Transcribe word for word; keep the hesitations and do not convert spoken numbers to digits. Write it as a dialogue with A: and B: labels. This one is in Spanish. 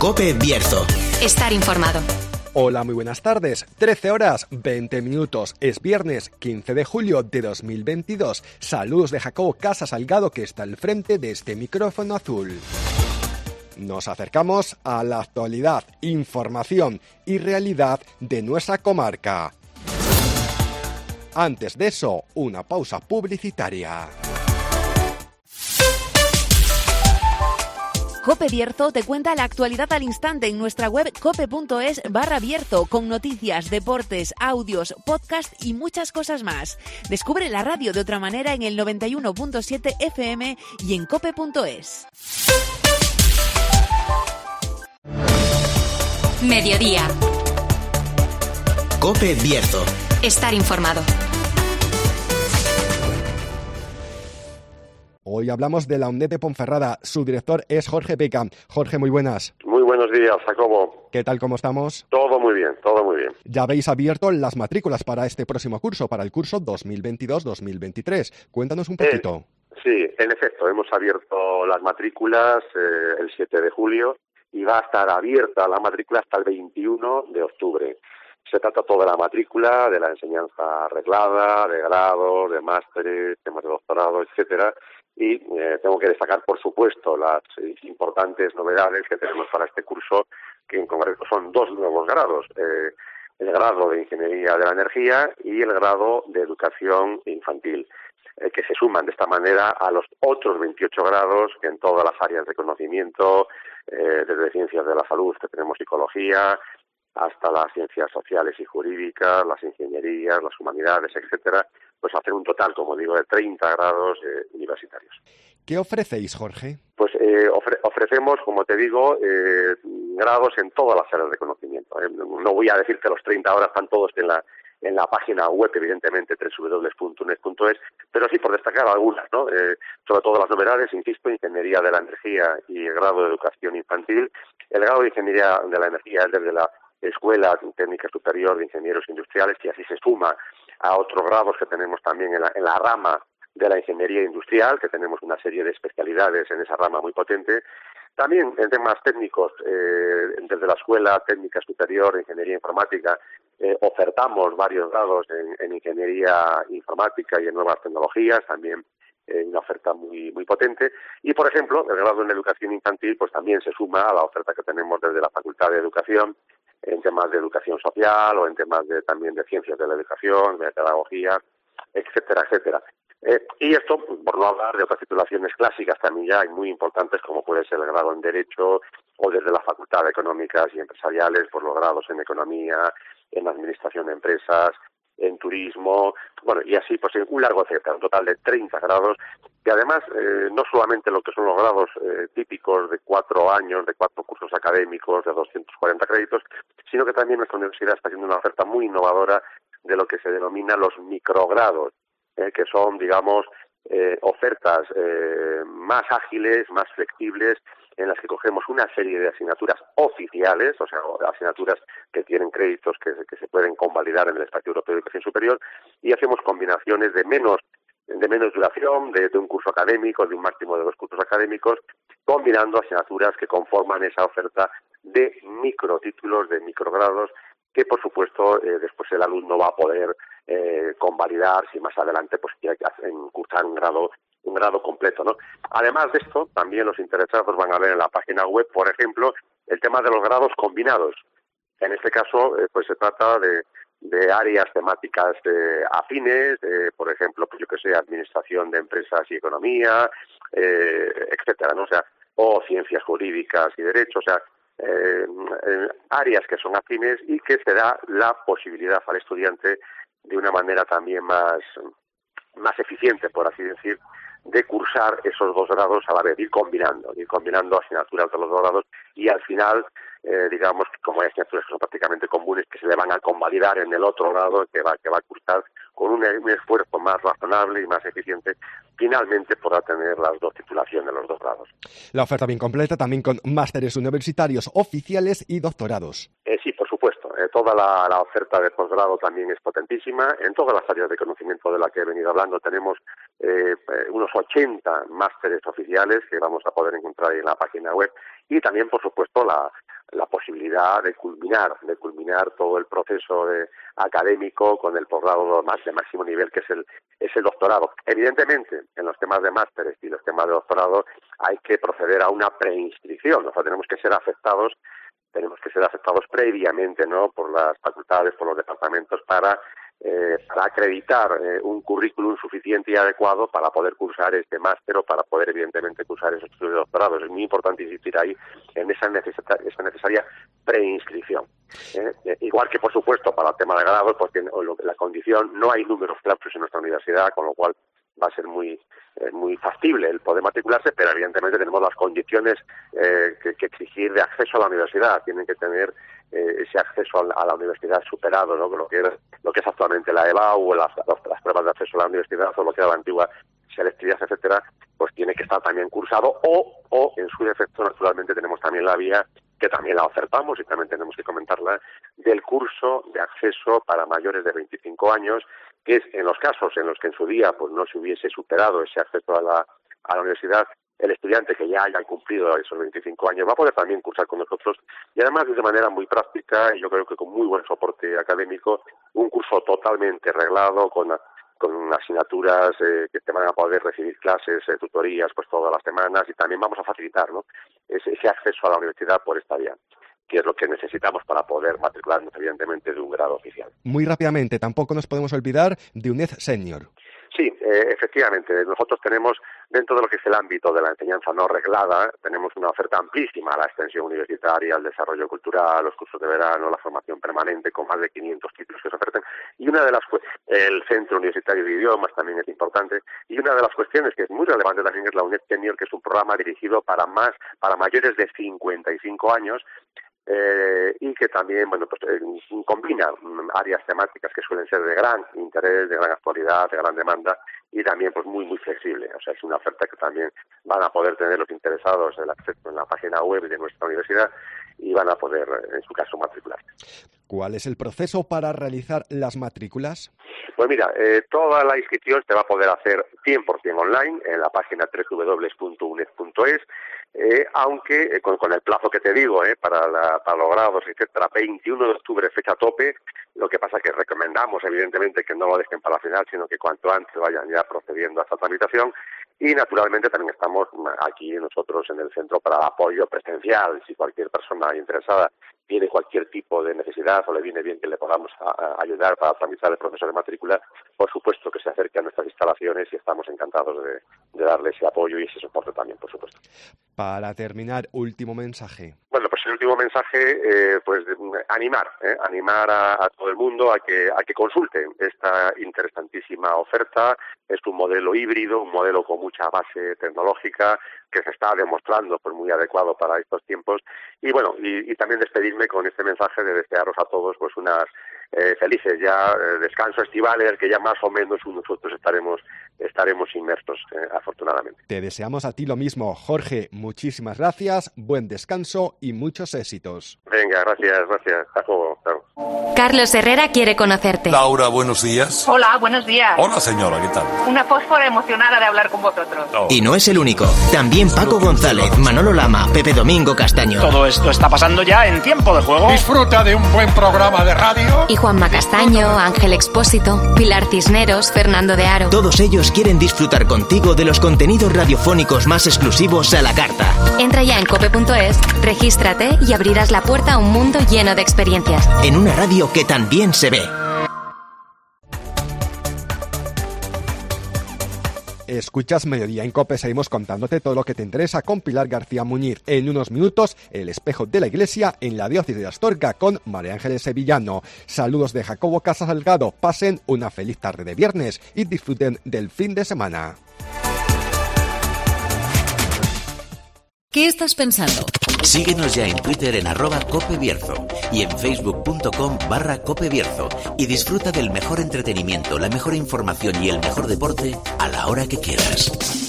A: COPE Bierzo.
B: Estar informado.
C: Hola, muy buenas tardes. trece horas, veinte minutos. Es viernes quince de julio de dos mil veintidós. Saludos de Jacobo Casa Salgado, que está al frente de este micrófono azul. Nos acercamos a la actualidad, información y realidad de nuestra comarca. Antes de eso, una pausa publicitaria.
D: COPE Bierzo te cuenta la actualidad al instante en nuestra web cope.es barra Bierzo, con noticias, deportes, audios, podcast y muchas cosas más. Descubre la radio de otra manera en el noventa y uno punto siete F M y en cope.es.
B: Mediodía.
A: COPE Bierzo.
B: Estar informado.
C: Hoy hablamos de la UNED de Ponferrada. Su director es Jorge Peca. Jorge, muy buenas.
E: Muy buenos días, Jacobo.
C: ¿Qué tal, cómo estamos?
E: Todo muy bien, todo muy bien.
C: Ya habéis abierto las matrículas para este próximo curso, para el curso dos mil veintidós dos mil veintitrés. Cuéntanos un poquito.
E: Eh, sí, en efecto, hemos abierto las matrículas eh, el siete de julio y va a estar abierta la matrícula hasta el veintiuno de octubre. Se trata toda la matrícula de la enseñanza reglada, de grados, de másteres, temas de doctorado, etcétera. Y eh, tengo que destacar, por supuesto, las eh, importantes novedades que tenemos para este curso, que en concreto son dos nuevos grados. Eh, el grado de Ingeniería de la Energía y el grado de Educación Infantil, eh, que se suman de esta manera a los otros veintiocho grados que en todas las áreas de conocimiento, eh, desde Ciencias de la Salud, que tenemos Psicología, hasta las ciencias sociales y jurídicas, las ingenierías, las humanidades, etcétera, pues hacer un total, como digo, de treinta grados eh, universitarios.
C: ¿Qué ofrecéis, Jorge?
E: Pues eh, ofre- ofrecemos, como te digo, eh, grados en todas las áreas de conocimiento. Eh. No voy a decirte los treinta, ahora están todos en la en la página web, evidentemente, doble u doble u doble u punto u n e d punto e s, pero sí por destacar algunas, ¿no? Eh, sobre todo las novedades, insisto, Ingeniería de la Energía y el grado de Educación Infantil. El grado de Ingeniería de la Energía es desde la Escuela Técnica Superior de Ingenieros Industriales, y así se suma a otros grados que tenemos también en la, en la rama de la Ingeniería Industrial, que tenemos una serie de especialidades en esa rama muy potente. También en temas técnicos, eh, desde la Escuela Técnica Superior de Ingeniería Informática, eh, ofertamos varios grados en, en Ingeniería Informática y en Nuevas Tecnologías, también eh, una oferta muy muy potente. Y, por ejemplo, el grado en Educación Infantil pues también se suma a la oferta que tenemos desde la Facultad de Educación, en temas de educación social o en temas de también de ciencias de la educación, de pedagogía, etcétera, etcétera. Eh, y esto, por no hablar de otras titulaciones clásicas también ya hay muy importantes, como puede ser el grado en Derecho, o desde la Facultad de Económicas y Empresariales, por los grados en Economía, en Administración de Empresas, en Turismo, bueno, y así pues en un largo etcétera, un total de treinta grados, y además eh, no solamente lo que son los grados eh, típicos de cuatro años, de cuatro cursos académicos, de doscientos cuarenta créditos, sino que también nuestra universidad está haciendo una oferta muy innovadora de lo que se denomina los microgrados, eh, que son, digamos, eh, ofertas eh, más ágiles, más flexibles, en las que cogemos una serie de asignaturas oficiales, o sea, asignaturas que tienen créditos que, que se pueden convalidar en el Espacio Europeo de Educación Superior, y hacemos combinaciones de menos de menos duración, de, de un curso académico, de un máximo de dos cursos académicos, combinando asignaturas que conforman esa oferta de microtítulos, de microgrados, que por supuesto eh, después el alumno va a poder eh, convalidar si más adelante pues quiere cursar un grado un grado completo, ¿no? Además de esto, también los interesados van a ver en la página web, por ejemplo, el tema de los grados combinados. En este caso, eh, pues se trata de, de áreas temáticas eh, afines, eh, por ejemplo, pues yo que sé, administración de empresas y economía, eh, etcétera, ¿no? O sea, o ciencias jurídicas y derecho, o sea, eh, eh, áreas que son afines y que se da la posibilidad al estudiante de una manera también más, más eficiente, por así decir, de cursar esos dos grados a la vez, ir combinando, ir combinando asignaturas de los dos grados y al final, eh, digamos, que como hay asignaturas que son prácticamente comunes, que se le van a convalidar en el otro grado que va, que va a cursar con un, un esfuerzo más razonable y más eficiente, finalmente podrá tener las dos titulaciones, los dos grados.
C: La oferta bien completa, también con másteres universitarios oficiales y doctorados.
E: Eh, sí, por supuesto. Eh, toda la, la oferta de posgrado también es potentísima. En todas las áreas de conocimiento de la que he venido hablando tenemos eh, unos ochenta másteres oficiales que vamos a poder encontrar ahí en la página web y también, por supuesto, la, la posibilidad de culminar, de culminar todo el proceso de, académico con el posgrado más de máximo nivel, que es el es el doctorado. Evidentemente, en los temas de másteres y los temas de doctorado hay que proceder a una preinscripción, o sea, tenemos que ser afectados, tenemos que ser afectados previamente, ¿no?, por las facultades, por los departamentos, para Eh, para acreditar eh, un currículum suficiente y adecuado para poder cursar este máster o para poder, evidentemente, cursar esos estudios de doctorado. Es muy importante insistir ahí en esa, necesita, esa necesaria preinscripción. ¿eh? Eh, igual que, por supuesto, para el tema de grado, pues tiene, o lo, la condición, no hay números clausos en nuestra universidad, con lo cual va a ser muy eh, muy factible el poder matricularse, pero evidentemente tenemos las condiciones eh, que, que exigir de acceso a la universidad. Tienen que tener eh, ese acceso a la, a la universidad superado, ¿no?, lo que, era, lo que es actualmente la EBAU o las, las pruebas de acceso a la universidad o lo que era la antigua selectividad, etcétera, pues tiene que estar también cursado o, o en su defecto, naturalmente, tenemos también la vía, que también la ofertamos y también tenemos que comentarla, del curso de acceso para mayores de veinticinco años, que es en los casos en los que en su día pues no se hubiese superado ese acceso a la, a la universidad, el estudiante que ya haya cumplido esos veinticinco años va a poder también cursar con nosotros, y además de manera muy práctica, y yo creo que con muy buen soporte académico, un curso totalmente reglado, con con asignaturas eh, que te van a poder recibir clases, eh, tutorías, pues todas las semanas, y también vamos a facilitar, ¿no?, ese, ese acceso a la universidad por esta vía, que es lo que necesitamos para poder matricularnos, evidentemente, de un grado oficial.
C: Muy rápidamente, tampoco nos podemos olvidar de UNED Senior.
E: Sí, eh, efectivamente, nosotros tenemos, dentro de lo que es el ámbito de la enseñanza no reglada, tenemos una oferta amplísima a la extensión universitaria, al desarrollo cultural, los cursos de verano, la formación permanente, con más de quinientos títulos que se ofertan, y una de las el Centro Universitario de Idiomas también es importante, y una de las cuestiones que es muy relevante también es la UNED Senior, que es un programa dirigido para más para mayores de cincuenta y cinco años, Eh, y que también, bueno, pues eh, combina áreas temáticas que suelen ser de gran interés, de gran actualidad, de gran demanda, y también pues muy muy flexible. O sea, es una oferta que también van a poder tener los interesados el acceso en la página web de nuestra universidad y van a poder, en su caso, matricularse.
C: ¿Cuál es el proceso para realizar las matrículas?
E: Pues mira, eh, toda la inscripción se va a poder hacer cien por ciento online en la página doble u doble u doble u punto uned punto es, eh, aunque eh, con, con el plazo que te digo, eh, para, la, para los grados, etcétera, veintiuno de octubre, fecha tope. Lo que pasa es que recomendamos, evidentemente, que no lo dejen para la final, sino que cuanto antes vayan ya procediendo a esta tramitación. Y, naturalmente, también estamos aquí nosotros en el centro para el apoyo presencial. Si cualquier persona interesada tiene cualquier tipo de necesidad o le viene bien que le podamos a, a ayudar para tramitar el proceso de matrícula, por supuesto que se acerque a nuestras instalaciones y estamos encantados de, de darle ese apoyo y ese soporte también, por supuesto.
C: Para terminar, último mensaje.
E: Bueno, pues el último mensaje, eh, pues animar, eh, animar a, a todo el mundo a que a que consulten esta interesantísima oferta. Es un modelo híbrido, un modelo con mucha base tecnológica que se está demostrando pues muy adecuado para estos tiempos. Y bueno, y, y también despedirme con este mensaje de desearos a todos pues unas eh, felices ya eh, descanso estival en el que ya más o menos nosotros estaremos estaremos inmersos, eh, afortunadamente.
C: Te deseamos a ti lo mismo, Jorge. Muchísimas gracias, buen descanso y muchos éxitos.
E: Venga, gracias, gracias. Hasta luego. Chao.
B: Carlos Herrera quiere conocerte.
A: Laura, buenos días.
F: Hola, buenos días.
A: Hola, señora, ¿qué tal?
F: Una fósfora emocionada de hablar con vosotros.
A: Oh.
G: Y no es el único. También Paco González, Manolo Lama, Pepe Domingo Castaño.
H: Todo esto está pasando ya en Tiempo de Juego.
A: Disfruta de un buen programa de radio.
B: Y Juanma Castaño, Ángel Expósito, Pilar Cisneros, Fernando de Aro.
G: Todos ellos quieren disfrutar contigo de los contenidos radiofónicos más exclusivos a la carta.
B: Entra ya en cope punto es, regístrate y abrirás la puerta a un mundo lleno de experiencias.
G: En una radio que también se ve.
C: Escuchas Mediodía en COPE, seguimos contándote todo lo que te interesa con Pilar García Muñiz. En unos minutos, El espejo de la iglesia en la diócesis de Astorga con María Ángeles Sevillano. Saludos de Jacobo Casas Salgado. Pasen una feliz tarde de viernes y disfruten del fin de semana.
D: ¿Qué estás pensando?
I: Síguenos ya en Twitter en arroba copebierzo y en facebook.com barra copebierzo y disfruta del mejor entretenimiento, la mejor información y el mejor deporte a la hora que quieras.